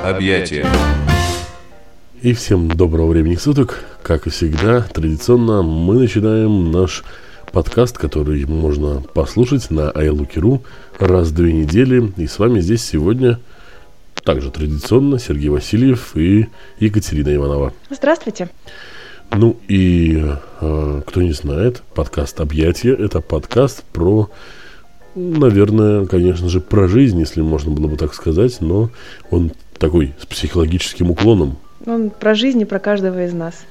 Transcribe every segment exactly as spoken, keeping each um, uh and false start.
Объятия. И всем доброго времени суток. Как и всегда, традиционно мы начинаем наш подкаст, который можно послушать на iLooky точка ру раз в две недели. И с вами здесь сегодня также традиционно Сергей Васильев и Екатерина Иванова. Здравствуйте. Ну и э, кто не знает, подкаст «Объятия» — это подкаст про, наверное, конечно же, про жизнь, если можно было бы так сказать, но он такой с психологическим уклоном. Он про жизнь и про каждого из нас.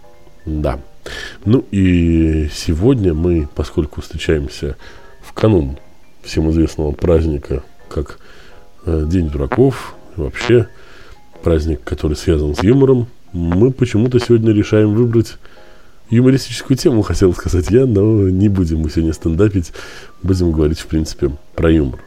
Да. Ну и сегодня мы, поскольку встречаемся в канун всем известного праздника, как э, День дураков, вообще праздник, который связан с юмором, мы почему-то сегодня решаем выбрать юмористическую тему, хотел сказать я, но не будем мы сегодня стендапить, будем говорить, в принципе, про юмор.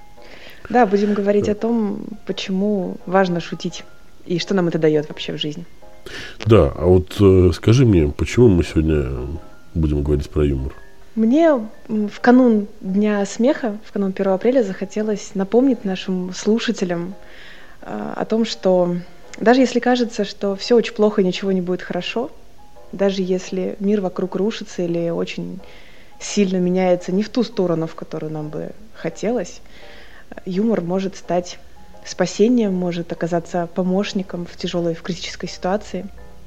Да, будем говорить о том, почему важно шутить и что нам это дает вообще в жизни. Да, а вот э, скажи мне, почему мы сегодня будем говорить про юмор? Мне в канун Дня смеха, в канун первого апреля, захотелось напомнить нашим слушателям э, о том, что даже если кажется, что все очень плохо и ничего не будет хорошо, даже если мир вокруг рушится или очень сильно меняется не в ту сторону, в которую нам бы хотелось, юмор может стать спасением, может оказаться помощником в тяжелой, в критической ситуации.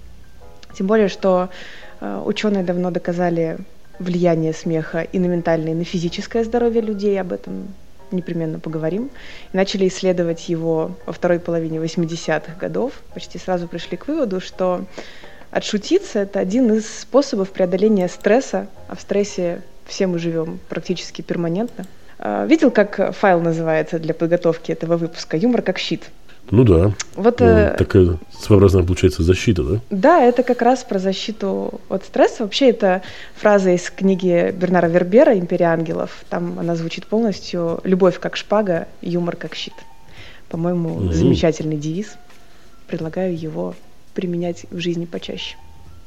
Тем более, что э, ученые давно доказали влияние смеха и на ментальное, и на физическое здоровье людей, об этом непременно поговорим. И начали исследовать его во второй половине восьмидесятых годов. Почти сразу пришли к выводу, что отшутиться — это один из способов преодоления стресса, а в стрессе все мы живем практически перманентно. Видел, как файл называется для подготовки этого выпуска? «Юмор как щит». Ну да. Вот, ну, э... такая своеобразная, получается, защита, да? Да, это как раз про защиту от стресса. Вообще, это фраза из книги Бернара Вербера «Империя ангелов». Там она звучит полностью: «Любовь как шпага, юмор как щит». По-моему, угу. Замечательный девиз. Предлагаю его применять в жизни почаще.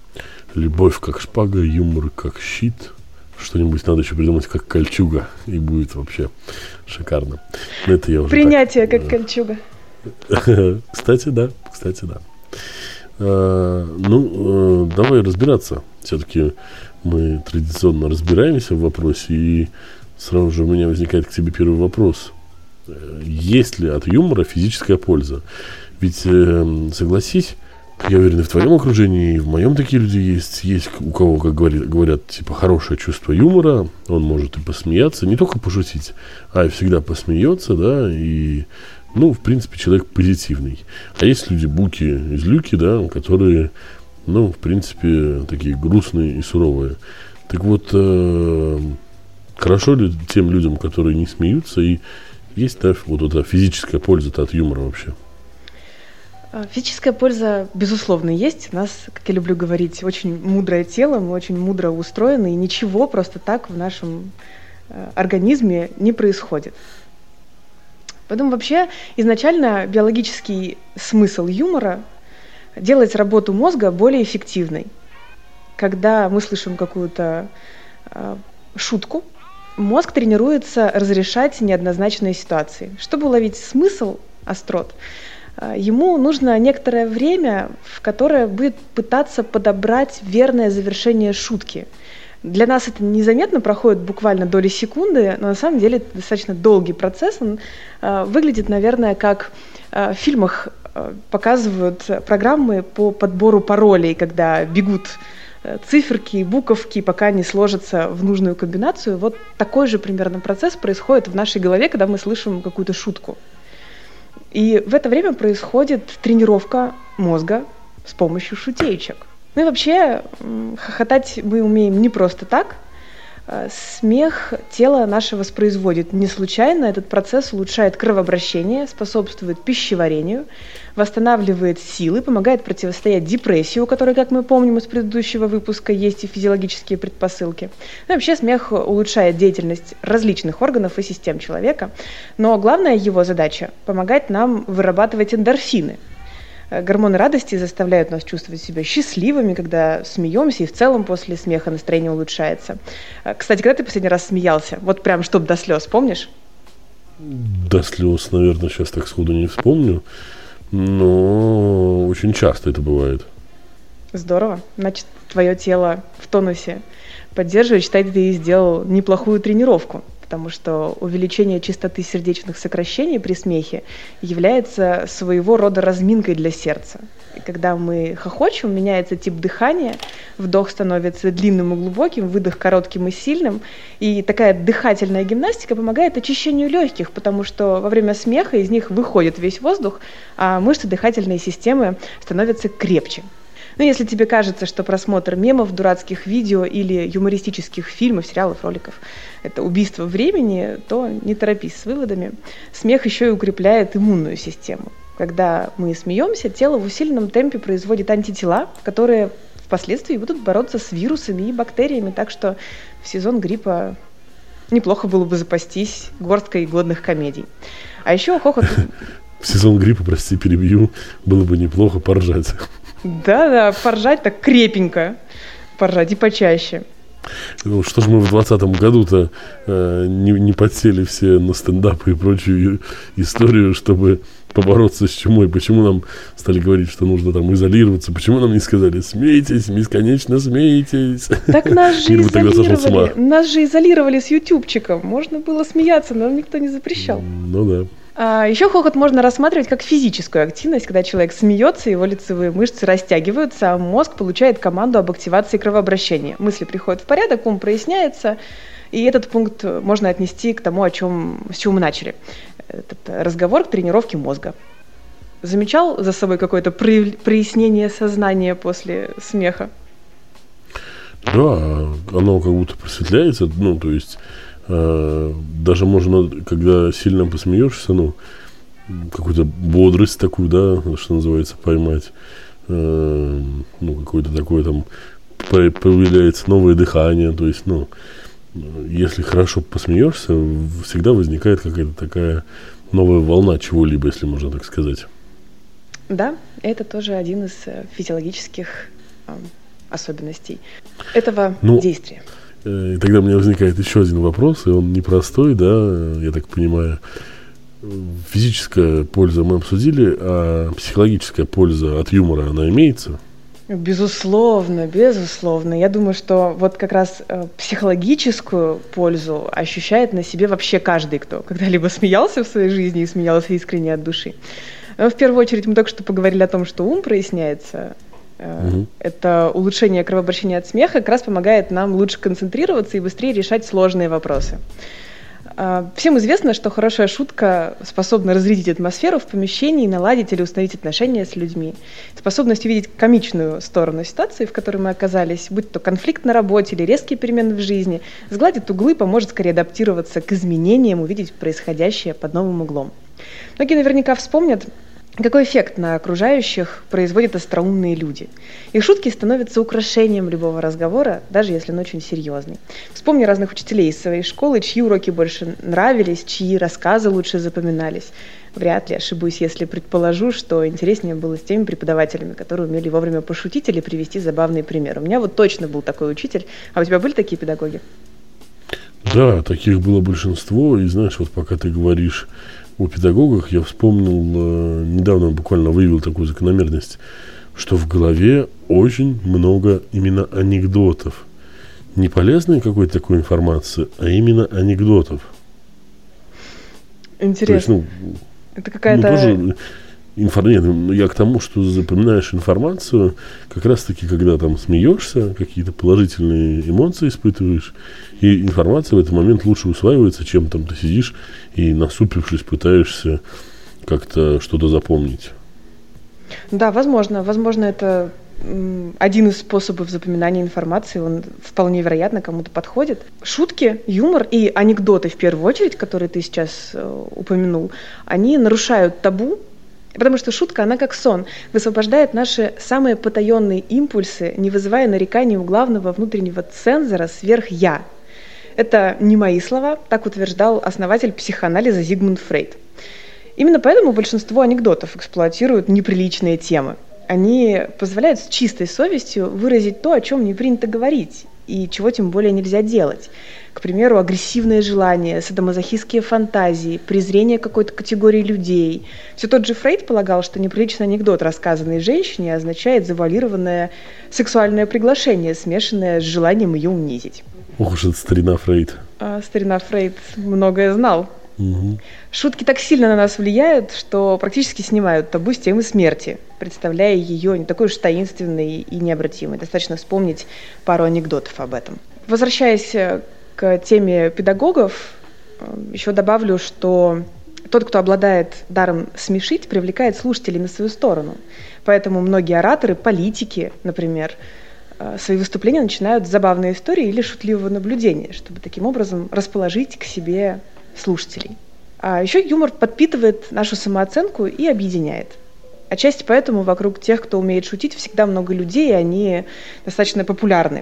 Любовь как шпага, юмор как щит. Что-нибудь надо еще придумать, как кольчуга, и будет вообще шикарно. Но это я уже Принятие так, как кольчуга. Кстати, да, кстати, да. А, ну, а, давай разбираться. Все-таки мы традиционно разбираемся в вопросе, и сразу же у меня возникает к тебе первый вопрос. Есть ли от юмора физическая польза? Ведь, согласись, я уверен, и в твоем окружении, и в моем такие люди есть. Есть у кого, как говорят, говорят, типа, хорошее чувство юмора. Он может и посмеяться, не только пошутить, а и всегда посмеется, да, и, ну, в принципе, человек позитивный. А есть люди буки из люки, да, которые, ну, в принципе, такие грустные и суровые. Так вот, э, хорошо ли тем людям, которые не смеются, и есть, да, вот эта физическая польза от юмора вообще? Физическая польза, безусловно, есть. У нас, как я люблю говорить, очень мудрое тело, мы очень мудро устроены, и ничего просто так в нашем организме не происходит. Поэтому вообще изначально биологический смысл юмора — делать работу мозга более эффективной. Когда мы слышим какую-то э, шутку, мозг тренируется разрешать неоднозначные ситуации. Чтобы уловить смысл острот, ему нужно некоторое время, в которое будет пытаться подобрать верное завершение шутки. Для нас это незаметно, проходит буквально доли секунды, но на самом деле это достаточно долгий процесс. Он э, выглядит, наверное, как э, в фильмах э, показывают программы по подбору паролей, когда бегут э, циферки, буковки, пока не сложатся в нужную комбинацию. Вот такой же примерно процесс происходит в нашей голове, когда мы слышим какую-то шутку. И в это время происходит тренировка мозга с помощью шутеечек. Ну и вообще, хохотать мы умеем не просто так. Смех тело наше воспроизводит не случайно. Этот процесс улучшает кровообращение, способствует пищеварению, восстанавливает силы, помогает противостоять депрессии, у которой, как мы помним из предыдущего выпуска, есть и физиологические предпосылки. Ну и вообще смех улучшает деятельность различных органов и систем человека. Но главная его задача – помогать нам вырабатывать эндорфины. Гормоны радости заставляют нас чувствовать себя счастливыми, когда смеемся, и в целом после смеха настроение улучшается. Кстати, когда ты последний раз смеялся? Вот прям чтоб до слез, помнишь? До слез, наверное, сейчас так сходу не вспомню. Но очень часто это бывает. Здорово. Значит, твое тело в тонусе поддерживает. Считай, ты сделал неплохую тренировку, потому что увеличение частоты сердечных сокращений при смехе является своего рода разминкой для сердца. И когда мы хохочем, меняется тип дыхания, вдох становится длинным и глубоким, выдох коротким и сильным. И такая дыхательная гимнастика помогает очищению легких, потому что во время смеха из них выходит весь воздух, а мышцы дыхательной системы становятся крепче. Ну, если тебе кажется, что просмотр мемов, дурацких видео или юмористических фильмов, сериалов, роликов – это убийство времени, то не торопись с выводами. Смех еще и укрепляет иммунную систему. Когда мы смеемся, тело в усиленном темпе производит антитела, которые впоследствии будут бороться с вирусами и бактериями. Так что в сезон гриппа неплохо было бы запастись горсткой годных комедий. А еще хохот… В сезон гриппа, прости, перебью, было бы неплохо поржать. Да-да, поржать так крепенько, поржать и почаще. Ну, что же мы в двадцатом году-то э, не, не подсели все на стендапы и прочую историю, чтобы побороться с чумой? Почему нам стали говорить, что нужно там изолироваться? Почему нам не сказали «смейтесь, бесконечно смейтесь»? Так нас же изолировали, нас же изолировали с ютубчиком. Можно было смеяться, но никто не запрещал. Ну да. А еще хохот можно рассматривать как физическую активность, когда человек смеется, его лицевые мышцы растягиваются, а мозг получает команду об активации кровообращения. Мысли приходят в порядок, ум проясняется, и этот пункт можно отнести к тому, о чем, с чего мы начали. Этот разговор к тренировке мозга. Замечал за собой какое-то прояснение сознания после смеха? Да, оно как будто просветляется, ну, то есть э, даже можно, когда сильно посмеешься, ну, какую-то бодрость такую, да, что называется, поймать, э, ну, какое-то такое там, появляется новое дыхание, то есть, ну, если хорошо посмеешься, всегда возникает какая-то такая новая волна чего-либо, если можно так сказать. Да, это тоже один из физиологических э, особенностей этого ну, действия. Э, тогда у меня возникает еще один вопрос, и он непростой, да, я так понимаю. Физическая польза мы обсудили, а психологическая польза от юмора, она имеется? Безусловно, безусловно. Я думаю, что вот как раз э, психологическую пользу ощущает на себе вообще каждый, кто когда-либо смеялся в своей жизни и смеялся искренне от души. Но в первую очередь мы только что поговорили о том, что ум проясняется. Э, угу. Это улучшение кровообращения от смеха как раз помогает нам лучше концентрироваться и быстрее решать сложные вопросы. Всем известно, что хорошая шутка способна разрядить атмосферу в помещении, наладить или установить отношения с людьми. Способность увидеть комичную сторону ситуации, в которой мы оказались, будь то конфликт на работе или резкие перемены в жизни, сгладит углы, поможет скорее адаптироваться к изменениям, увидеть происходящее под новым углом. Многие наверняка вспомнят, какой эффект на окружающих производят остроумные люди. Их шутки становятся украшением любого разговора, даже если он очень серьезный. Вспомни разных учителей из своей школы, чьи уроки больше нравились, чьи рассказы лучше запоминались. Вряд ли ошибусь, если предположу, что интереснее было с теми преподавателями, которые умели вовремя пошутить или привести забавный пример. У меня вот точно был такой учитель. А у тебя были такие педагоги? Да, таких было большинство. И знаешь, вот пока ты говоришь о педагогах, я вспомнил, э, недавно буквально выявил такую закономерность, что в голове очень много именно анекдотов. Не полезной какой-то такой информации, а именно анекдотов. Интересно. То есть, ну, это какая-то… Ну, тоже инфор... Нет, я к тому, что запоминаешь информацию, как раз-таки, когда там смеешься, какие-то положительные эмоции испытываешь, и информация в этот момент лучше усваивается, чем там ты сидишь и, насупившись, пытаешься как-то что-то запомнить. Да, возможно. Возможно, это один из способов запоминания информации, он вполне вероятно кому-то подходит. Шутки, юмор и анекдоты, в первую очередь, которые ты сейчас упомянул, они нарушают табу, потому что шутка, она как сон, высвобождает наши самые потаенные импульсы, не вызывая нареканий у главного внутреннего цензора сверх-я. Это не мои слова, так утверждал основатель психоанализа Зигмунд Фрейд. Именно поэтому большинство анекдотов эксплуатируют неприличные темы. Они позволяют с чистой совестью выразить то, о чем не принято говорить, и чего тем более нельзя делать. К примеру, агрессивное желание, садомазохистские фантазии, презрение какой-то категории людей. Все тот же Фрейд полагал, что неприличный анекдот, рассказанный женщине, означает завуалированное сексуальное приглашение, смешанное с желанием ее унизить. Ох уж это старина Фрейд. А старина Фрейд многое знал. Угу. Шутки так сильно на нас влияют, что практически снимают табу с темы смерти, представляя ее не такой уж таинственной и необратимой. Достаточно вспомнить пару анекдотов об этом. Возвращаясь к теме педагогов, еще добавлю, что тот, кто обладает даром смешить, привлекает слушателей на свою сторону. Поэтому многие ораторы, политики, например, свои выступления начинают с забавной истории или шутливого наблюдения, чтобы таким образом расположить к себе слушателей. А еще юмор подпитывает нашу самооценку и объединяет. Отчасти поэтому вокруг тех, кто умеет шутить, всегда много людей, и они достаточно популярны.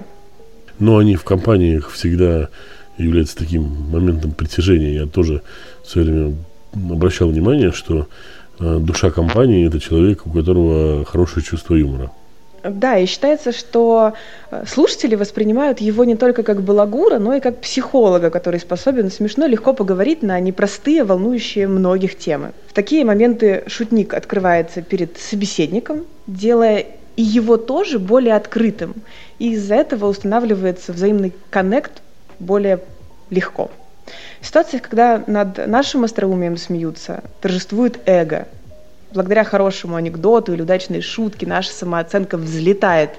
Но они в компаниях всегда являются таким моментом притяжения. Я тоже все время обращал внимание, что душа компании – это человек, у которого хорошее чувство юмора. Да, и считается, что слушатели воспринимают его не только как балагура, но и как психолога, который способен смешно легко поговорить на непростые, волнующие многих темы. В такие моменты шутник открывается перед собеседником, делая и его тоже более открытым. И из-за этого устанавливается взаимный коннект более легко. В ситуациях, когда над нашим остроумием смеются, торжествует эго. Благодаря хорошему анекдоту или удачной шутке наша самооценка взлетает.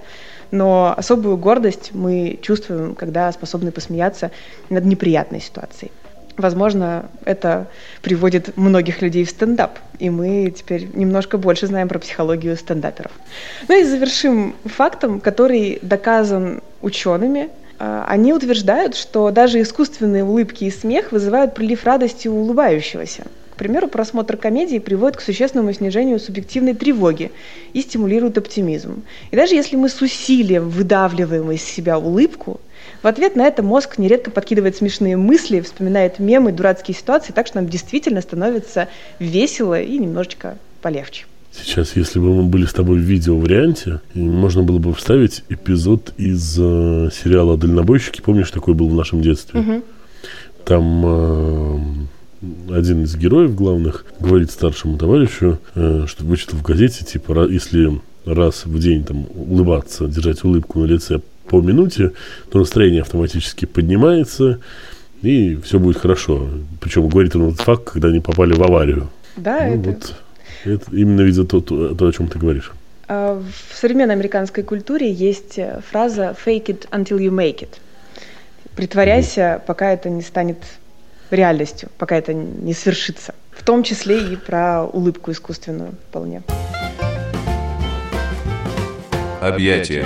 Но особую гордость мы чувствуем, когда способны посмеяться над неприятной ситуацией. Возможно, это приводит многих людей в стендап, и мы теперь немножко больше знаем про психологию стендаперов. Ну и завершим фактом, который доказан учеными. Они утверждают, что даже искусственные улыбки и смех вызывают прилив радости у улыбающегося. К примеру, просмотр комедии приводит к существенному снижению субъективной тревоги и стимулирует оптимизм. И даже если мы с усилием выдавливаем из себя улыбку, в ответ на это мозг нередко подкидывает смешные мысли, вспоминает мемы, дурацкие ситуации, так что нам действительно становится весело и немножечко полегче. Сейчас, если бы мы были с тобой в видео-варианте, можно было бы вставить эпизод из э, сериала «Дальнобойщики». Помнишь, такой был в нашем детстве? Угу. Там э, один из героев главных говорит старшему товарищу, э, что вычитал в газете, типа, если раз в день там улыбаться, держать улыбку на лице по минуте, то настроение автоматически поднимается, и все будет хорошо. Причем говорит он этот факт, когда они попали в аварию. Да, ну, это... Вот. Это именно видно то, то, то, о чем ты говоришь. В современной американской культуре есть фраза «fake it until you make it». Притворяйся, mm-hmm. пока это не станет реальностью, пока это не свершится. В том числе и про улыбку искусственную вполне. Объятия.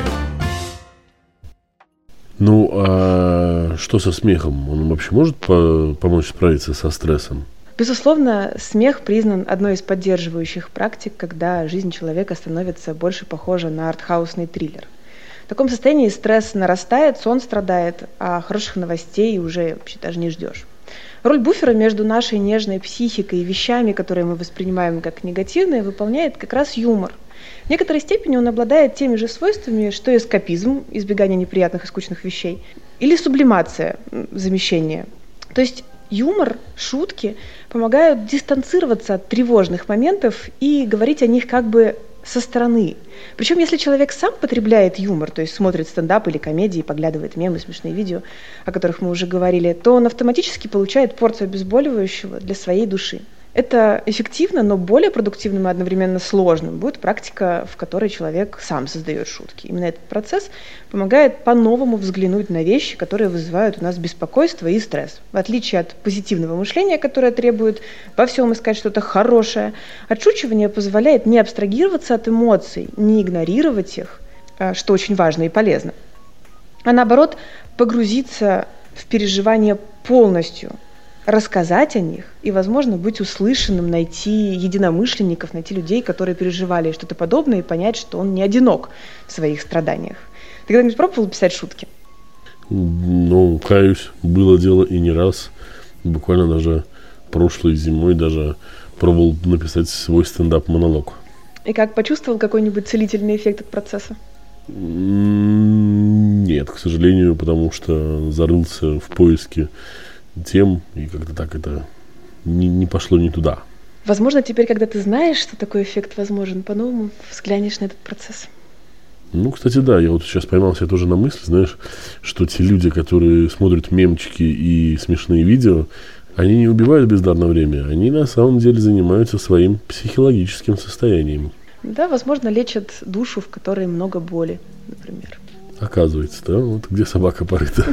Ну, а что со смехом? Он вообще может по- помочь справиться со стрессом? Безусловно, смех признан одной из поддерживающих практик, когда жизнь человека становится больше похожа на артхаусный триллер. В таком состоянии стресс нарастает, сон страдает, а хороших новостей уже вообще даже не ждешь. Роль буфера между нашей нежной психикой и вещами, которые мы воспринимаем как негативные, выполняет как раз юмор. В некоторой степени он обладает теми же свойствами, что эскапизм, избегание неприятных и скучных вещей, или сублимация, замещение. То есть юмор, шутки помогают дистанцироваться от тревожных моментов и говорить о них как бы со стороны. Причем, если человек сам потребляет юмор, то есть смотрит стендап или комедии, поглядывает мемы, смешные видео, о которых мы уже говорили, то он автоматически получает порцию обезболивающего для своей души. Это эффективно, но более продуктивным и одновременно сложным будет практика, в которой человек сам создает шутки. Именно этот процесс помогает по-новому взглянуть на вещи, которые вызывают у нас беспокойство и стресс. В отличие от позитивного мышления, которое требует во всем искать что-то хорошее, отшучивание позволяет не абстрагироваться от эмоций, не игнорировать их, что очень важно и полезно, а наоборот погрузиться в переживания полностью, рассказать о них и, возможно, быть услышанным, найти единомышленников, найти людей, которые переживали что-то подобное, и понять, что он не одинок в своих страданиях. Ты когда-нибудь пробовал писать шутки? Ну, каюсь, было дело и не раз. Буквально даже прошлой зимой даже пробовал написать свой стендап-монолог. И как, почувствовал какой-нибудь целительный эффект от процесса? Нет, к сожалению, потому что зарылся в поиске тем, и как-то так это не, не пошло не туда. Возможно, теперь, когда ты знаешь, что такой эффект возможен, по-новому взглянешь на этот процесс. Ну, кстати, да, я вот сейчас поймал себя тоже на мысли, знаешь, что те люди, которые смотрят мемчики и смешные видео, они не убивают бездарно время, они на самом деле занимаются своим психологическим состоянием. Да, возможно, лечат душу, в которой много боли, например. Оказывается, да, вот где собака порыта.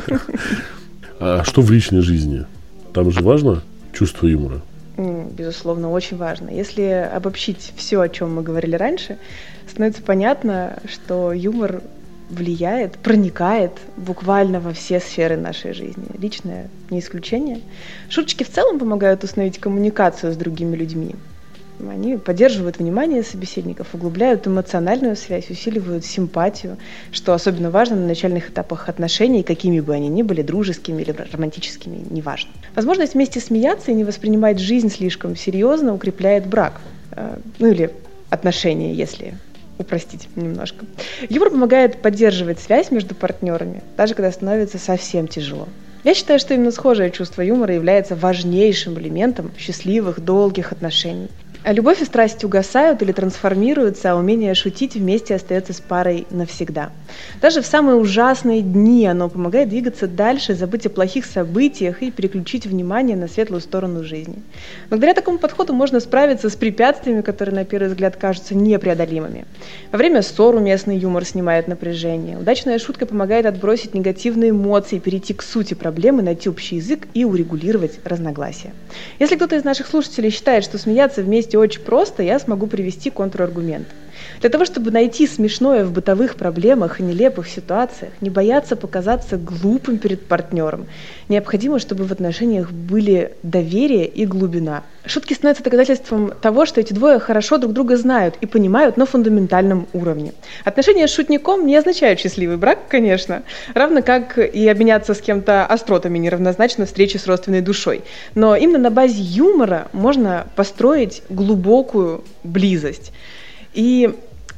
А что в личной жизни? Там же важно чувство юмора? Безусловно, очень важно. Если обобщить все, о чем мы говорили раньше, становится понятно, что юмор влияет, проникает буквально во все сферы нашей жизни. Личное не исключение. Шуточки в целом помогают установить коммуникацию с другими людьми. Они поддерживают внимание собеседников, углубляют эмоциональную связь, усиливают симпатию, что особенно важно на начальных этапах отношений, какими бы они ни были, дружескими или романтическими, неважно. Возможность вместе смеяться и не воспринимать жизнь слишком серьезно укрепляет брак. Ну или отношения, если упростить немножко. Юмор помогает поддерживать связь между партнерами, даже когда становится совсем тяжело. Я считаю, что именно схожее чувство юмора является важнейшим элементом счастливых, долгих отношений. А любовь и страсть угасают или трансформируются, а умение шутить вместе остается с парой навсегда. Даже в самые ужасные дни оно помогает двигаться дальше, забыть о плохих событиях и переключить внимание на светлую сторону жизни. Благодаря такому подходу можно справиться с препятствиями, которые на первый взгляд кажутся непреодолимыми. Во время ссор уместный юмор снимает напряжение. Удачная шутка помогает отбросить негативные эмоции, перейти к сути проблемы, найти общий язык и урегулировать разногласия. Если кто-то из наших слушателей считает, что смеяться вместе очень просто, я смогу привести контраргумент. Для того, чтобы найти смешное в бытовых проблемах и нелепых ситуациях, не бояться показаться глупым перед партнером, необходимо, чтобы в отношениях были доверие и глубина. Шутки становятся доказательством того, что эти двое хорошо друг друга знают и понимают на фундаментальном уровне. Отношения с шутником не означают счастливый брак, конечно, равно как и обменяться с кем-то остротами неравнозначно встрече с родственной душой. Но именно на базе юмора можно построить глубокую близость. И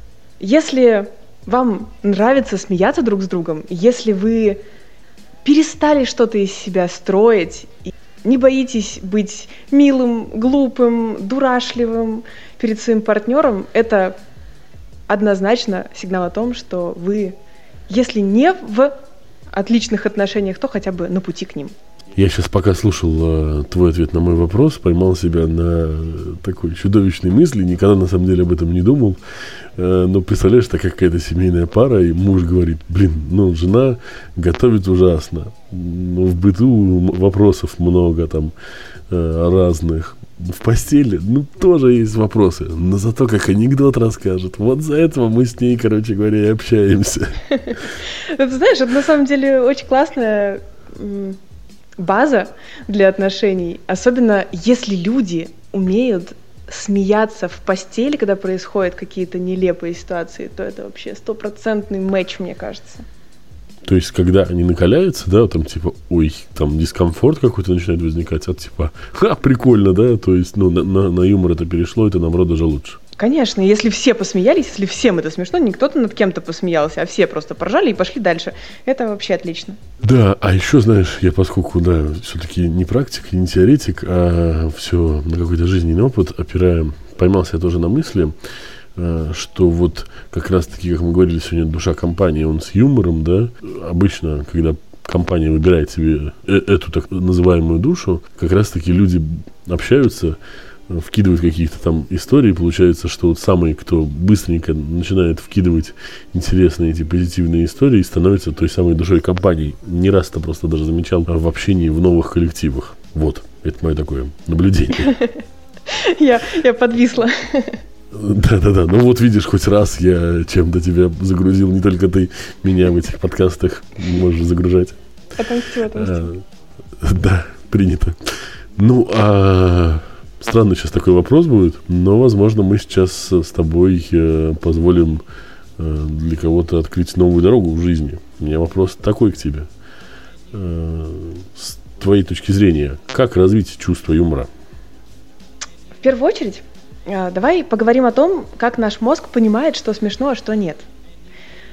если вам нравится смеяться друг с другом, если вы перестали что-то из себя строить, и не боитесь быть милым, глупым, дурашливым перед своим партнером, это однозначно сигнал о том, что вы, если не в отличных отношениях, то хотя бы на пути к ним. Я сейчас, пока слушал э, твой ответ на мой вопрос, поймал себя на такой чудовищной мысли, никогда на самом деле об этом не думал, э, но представляешь, такая какая-то семейная пара, и муж говорит, блин, ну, жена готовит ужасно, ну, в быту вопросов много там э, разных, в постели, ну, тоже есть вопросы, но зато как анекдот расскажет, вот за этого мы с ней, короче говоря, и общаемся. Ты знаешь, это на самом деле очень классная база для отношений, особенно если люди умеют смеяться в постели, когда происходят какие-то нелепые ситуации, то это вообще стопроцентный матч, мне кажется. То есть, когда они накаляются, да, там типа, ой, там дискомфорт какой-то начинает возникать, а типа, ха, прикольно, да, то есть, ну, на, на, на юмор это перешло, это наоборот даже лучше. Конечно, если все посмеялись, если всем это смешно, не кто-то над кем-то посмеялся, а все просто поржали и пошли дальше. Это вообще отлично. Да, а еще, знаешь, я поскольку, да, все-таки не практик, не теоретик, а все на какой-то жизненный опыт опираем, поймался я тоже на мысли, что вот как раз-таки, как мы говорили сегодня, душа компании, он с юмором, да, обычно, когда компания выбирает себе эту так называемую душу, как раз-таки люди общаются, вкидывают какие-то там истории, получается, что вот самый, кто быстренько начинает вкидывать интересные эти позитивные истории, становится той самой душой компании. Не раз это просто даже замечал в общении в новых коллективах. Вот, это мое такое наблюдение. Я, я подвисла. Да-да-да, ну вот видишь, хоть раз я чем-то тебя загрузил, не только ты меня в этих подкастах можешь загружать. Отомстил, отомстил. А, да, принято. Ну, а... Странный сейчас такой вопрос будет, но, возможно, мы сейчас с тобой э, позволим э, для кого-то открыть новую дорогу в жизни. У меня вопрос такой к тебе. Э, с твоей точки зрения, как развить чувство юмора? В первую очередь, э, давай поговорим о том, как наш мозг понимает, что смешно, а что нет.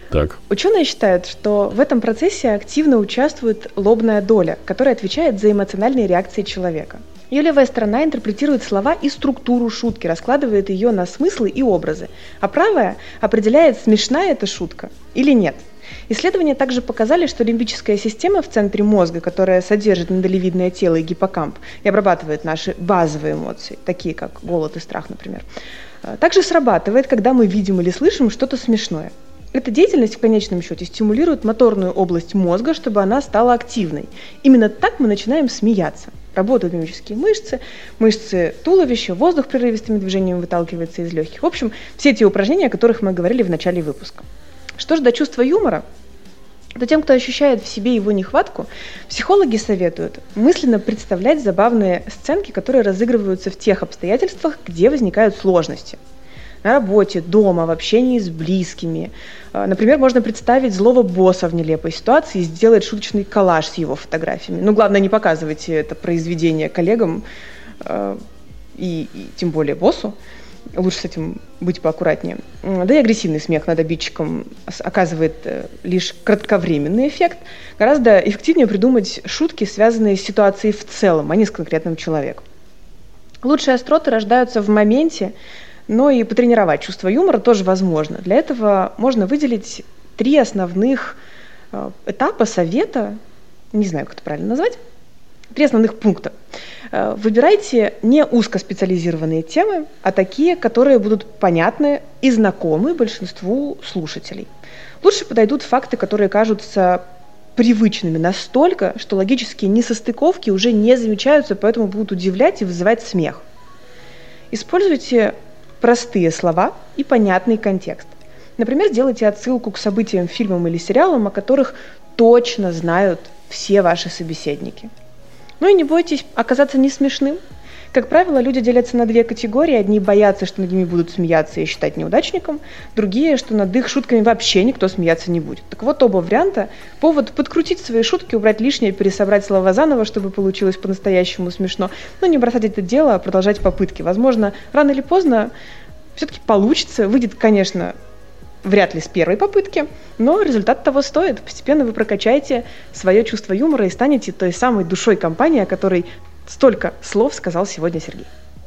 Так. Ученые считают, что в этом процессе активно участвует лобная доля, которая отвечает за эмоциональные реакции человека. Ее левая сторона интерпретирует слова и структуру шутки, раскладывает ее на смыслы и образы, а правая определяет, смешная эта шутка или нет. Исследования также показали, что лимбическая система в центре мозга, которая содержит миндалевидное тело и гиппокамп и обрабатывает наши базовые эмоции, такие как голод и страх, например, также срабатывает, когда мы видим или слышим что-то смешное. Эта деятельность в конечном счете стимулирует моторную область мозга, чтобы она стала активной. Именно так мы начинаем смеяться. Работают мимические мышцы, мышцы туловища, воздух прерывистыми движениями выталкивается из легких. В общем, все те упражнения, о которых мы говорили в начале выпуска. Что же до чувства юмора, то тем, кто ощущает в себе его нехватку, психологи советуют мысленно представлять забавные сценки, которые разыгрываются в тех обстоятельствах, где возникают сложности. На работе, дома, в общении с близкими. Например, можно представить злого босса в нелепой ситуации и сделать шуточный коллаж с его фотографиями. Ну, главное, не показывайте это произведение коллегам и, и тем более боссу. Лучше с этим быть поаккуратнее. Да и агрессивный смех над обидчиком оказывает лишь кратковременный эффект. Гораздо эффективнее придумать шутки, связанные с ситуацией в целом, а не с конкретным человеком. Лучшие остроты рождаются в моменте, но и потренировать чувство юмора тоже возможно. Для этого можно выделить три основных этапа совета, не знаю, как это правильно назвать, три основных пункта. Выбирайте не узкоспециализированные темы, а такие, которые будут понятны и знакомы большинству слушателей. Лучше подойдут факты, которые кажутся привычными настолько, что логические несостыковки уже не замечаются, поэтому будут удивлять и вызывать смех. Используйте простые слова и понятный контекст. Например, сделайте отсылку к событиям, фильмам или сериалам, о которых точно знают все ваши собеседники. Ну и не бойтесь оказаться не смешным. Как правило, люди делятся на две категории. Одни боятся, что над ними будут смеяться и считать неудачником, другие, что над их шутками вообще никто смеяться не будет. Так вот, оба варианта – повод подкрутить свои шутки, убрать лишнее, пересобрать слова заново, чтобы получилось по-настоящему смешно, но не бросать это дело, а продолжать попытки. Возможно, рано или поздно все-таки получится. Выйдет, конечно, вряд ли с первой попытки, но результат того стоит. Постепенно вы прокачаете свое чувство юмора и станете той самой душой компании, о которой столько слов сказал сегодня Сергей.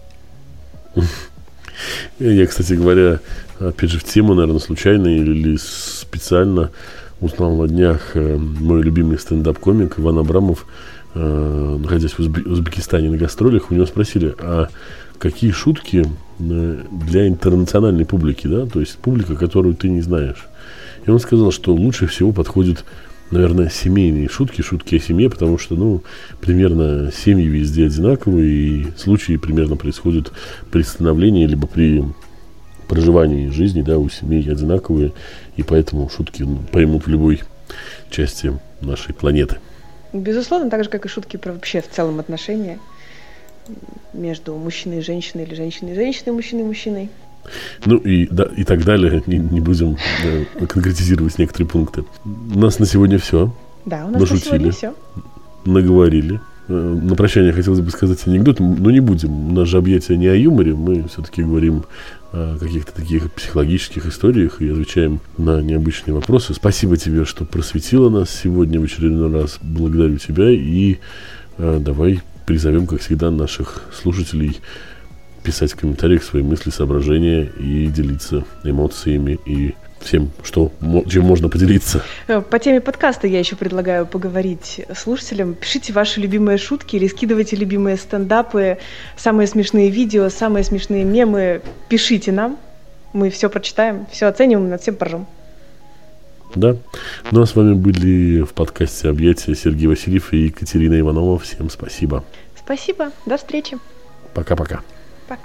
Я, кстати говоря, опять же, в тему, наверное, случайно или специально узнал на днях мой любимый стендап-комик Иван Абрамов, находясь в Узбекистане на гастролях, у него спросили, а какие шутки для интернациональной публики, да, то есть публика, которую ты не знаешь. И он сказал, что лучше всего подходят, наверное, семейные шутки, шутки о семье, потому что, ну, примерно семьи везде одинаковые, и случаи примерно происходят при становлении, либо при проживании жизни, да, у семей одинаковые, и поэтому шутки ну, поймут в любой части нашей планеты. Безусловно, так же, как и шутки про вообще в целом отношения между мужчиной и женщиной, или женщиной и женщиной, мужчиной и мужчиной. Ну и, да, и так далее. Не, не будем да, конкретизировать некоторые пункты. У нас на сегодня все. Да, у нас Нашутили, на сегодня все. Наговорили. На прощание хотелось бы сказать анекдот, но не будем. У нас же объятия не о юморе. Мы все-таки говорим о каких-то таких психологических историях и отвечаем на необычные вопросы. Спасибо тебе, что просветила нас сегодня в очередной раз. Благодарю тебя. И э, давай призовем, как всегда, наших слушателей писать в комментариях свои мысли, соображения и делиться эмоциями и всем, что, чем можно поделиться. По теме подкаста я еще предлагаю поговорить слушателям. Пишите ваши любимые шутки или скидывайте любимые стендапы, самые смешные видео, самые смешные мемы. Пишите нам, мы все прочитаем, все оценим, над всем поржем. Да. Ну а с вами были в подкасте «Объятия» Сергей Васильев и Екатерина Иванова. Всем спасибо. Спасибо. До встречи. Пока-пока. Пока.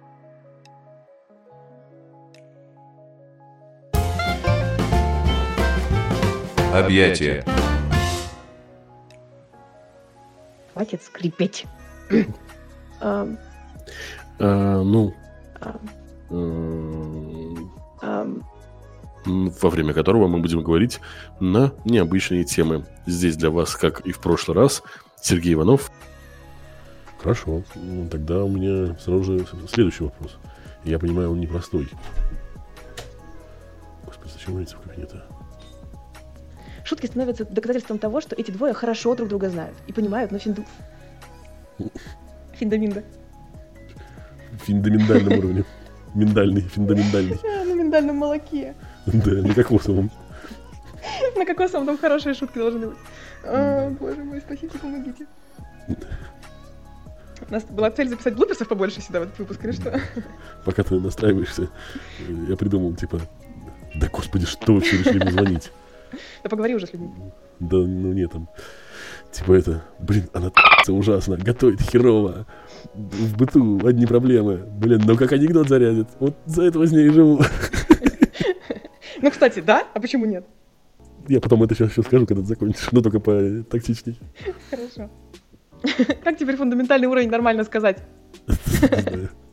Объятия. Хватит скрипеть. А, ну, во время которого мы будем говорить на необычные темы. Здесь для вас, как и в прошлый раз, Сергей Иванов. Хорошо. Ну, тогда у меня сразу же следующий вопрос. Я понимаю, он непростой. Господи, Зачем выйти в кабинета? Шутки становятся доказательством того, что эти двое хорошо друг друга знают и понимают на финду... Финдаминда. Финдаминдальном уровне. Миндальный, финдаминдальный. На миндальном молоке. Да, на кокосовом. На кокосовом там хорошие шутки должны быть. О, боже мой, спасите, помогите. У нас была цель записать блуперсов побольше сюда в этот выпуск, или что? Пока ты настраиваешься, я придумал, типа, да господи, что вы все решили мне звонить? Да поговори уже с людьми. Да, ну нет, там, типа это, блин, она ужасно, готовит херово, в быту одни проблемы, блин, ну как анекдот зарядит, вот за этого с ней и живу. Ну, кстати, да? А почему нет? Я потом это сейчас, сейчас скажу, когда ты закончишь, но только потактичней. Хорошо. Как теперь фундаментальный уровень нормально сказать? Не знаю.